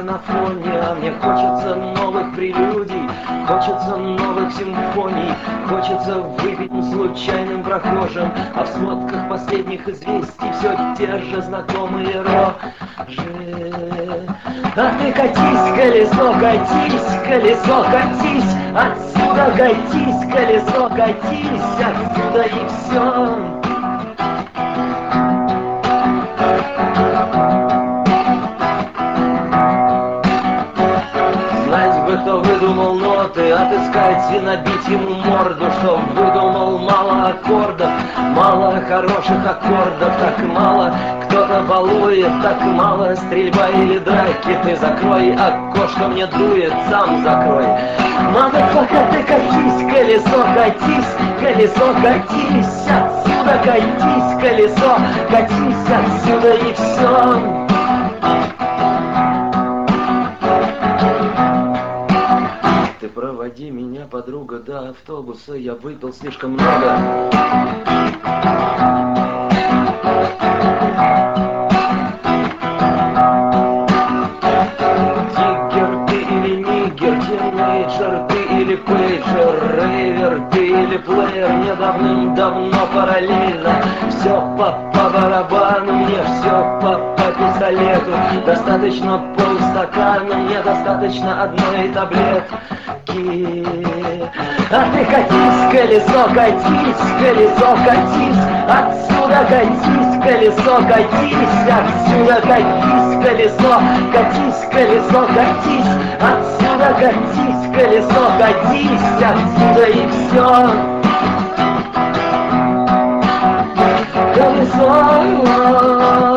на фоне, а мне хочется новых прелюдий, хочется новых симфоний, хочется выпить случайным прохожим, а в сводках последних известий все те же знакомые рожи. А ты катись, колесо, катись, отсюда катись, колесо, катись, отсюда и все. Кто выдумал ноты, отыскать и набить ему морду, что выдумал мало аккордов, мало хороших аккордов, так мало кто-то балует, так мало стрельба или драки. Ты закрой окошко, мне дует, сам закрой. Надо, пока ты катись, колесо, катись, отсюда катись, колесо, катись, отсюда и все. Проводи меня, подруга, до автобуса, я выпил слишком много. Тигер ты или нигер, тинейджер ты или пейджер, рейвер ты или плеер, мне давным-давно параллельно. Все по барабану, мне все по пистолету. Достаточно полстакана, мне достаточно одной таблетки. А ты катись, колесо, катись, отсюда катись, колесо, катись, отсюда катись, колесо, катись, отсюда катись, колесо, катись, отсюда и все. Колесо.